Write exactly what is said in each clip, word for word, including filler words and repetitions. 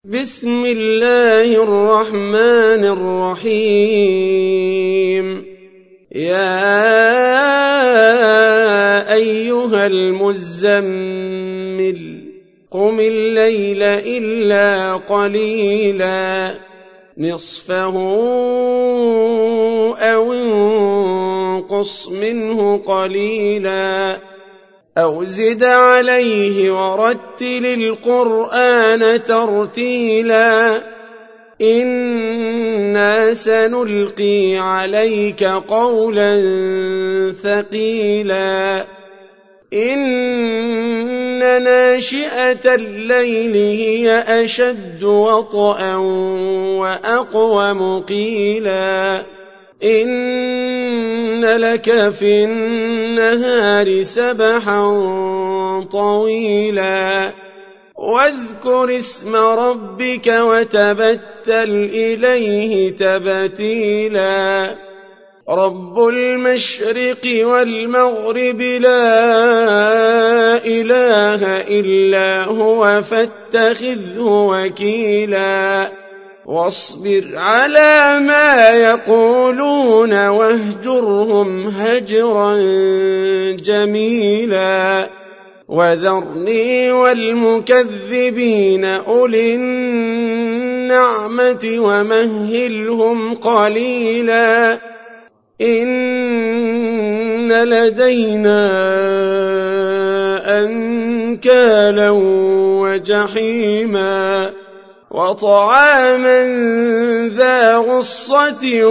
بسم الله الرحمن الرحيم يا أيها المزمل قم الليل إلا قليلا نصفه أو انقص منه قليلا أو زد عليه ورتل القرآن ترتيلا إنا سنلقي عليك قولا ثقيلا إن ناشئة الليل هي أشد وطئا وأقوم قيلا إن لك في النهار سبحا طويلا واذكر اسم ربك وتبتل إليه تبتيلا رب المشرق والمغرب لا إله إلا هو فاتخذه وكيلا واصبر على ما يقولون واهجرهم هجرا جميلا وذرني والمكذبين أولي النعمة ومهلهم قليلا إن لدينا أنكالا وجحيما وطعاما ذا غصة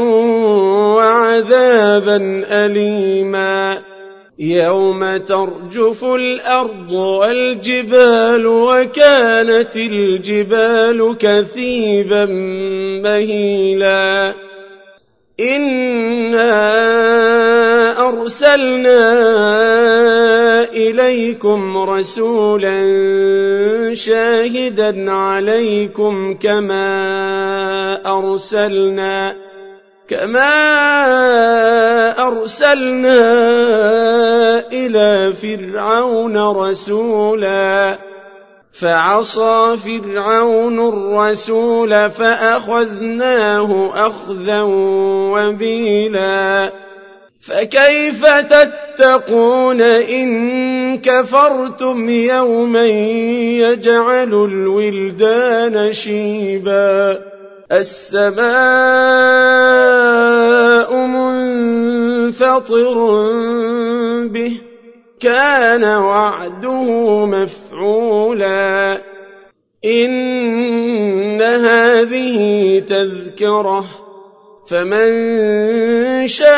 وعذابا أليما يوم ترجف الأرض والجبال وكانت الجبال كثيبا مهيلا إنا أرسلنا إليكم رسولا شاهدا عليكم كما أرسلنا كما أرسلنا إلى فرعون رسولا فعصى فرعون الرسول فأخذناه أخذا وبيلا فكيف تتقون إن كفرتم يوما يجعل الولدان شيبا السماء منفطر به كان وعده مفعولا إن هذه تذكرة فمن شاء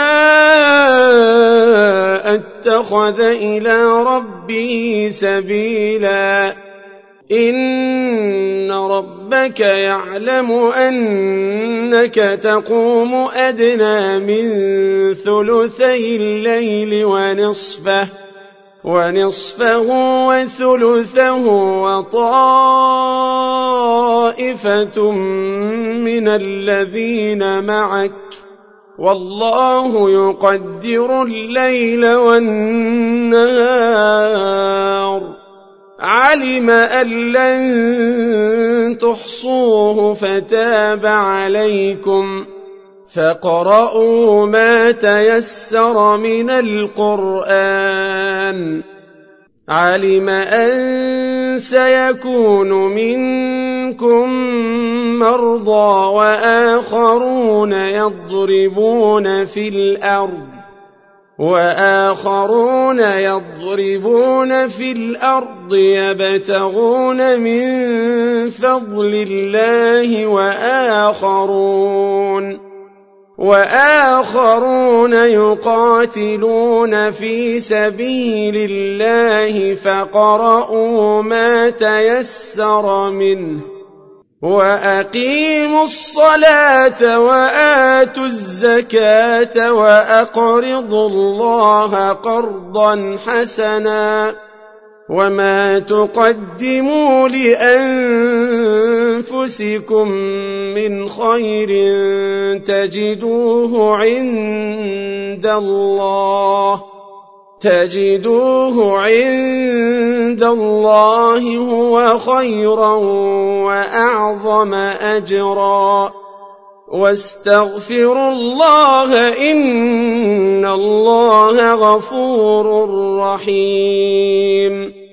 اتخذ إلى ربه سبيلا إن ربك يعلم أنك تقوم أدنى من ثلثي الليل ونصفه ونصفه وثلثه وطائفة من الذين معك والله يقدر الليل والنهار علم أن لن تحصوه فتاب عليكم فاقرؤوا ما تيسر من القرآن علم أن سيكون منكم مرضى وآخرون يضربون في الأرض وآخرون يضربون في الأرض يبتغون من فضل الله وآخرون وآخرون يقاتلون في سبيل الله فاقرؤوا ما تيسر منه وأقيموا الصلاة وآتوا الزكاة وأقرضوا الله قرضا حسنا وما تقدموا لأنفسكم من خير تجدوه عند الله تجدوه عند الله هو خيرا وأعظم أجرا واستغفروا الله إن الله غفور رحيم